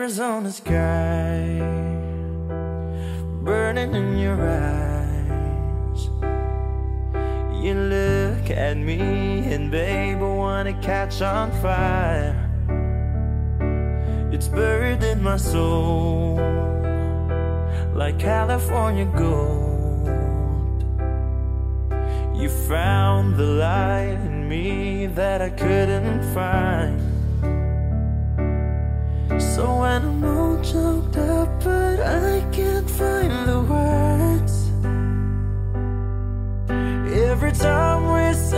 Arizona sky burning in your eyes. You look at me and babe, I wanna catch on fire. It's buried in my soul like California gold. You found the light in me that I couldn't find. So when I'm all choked up but I can't find the words, every time we say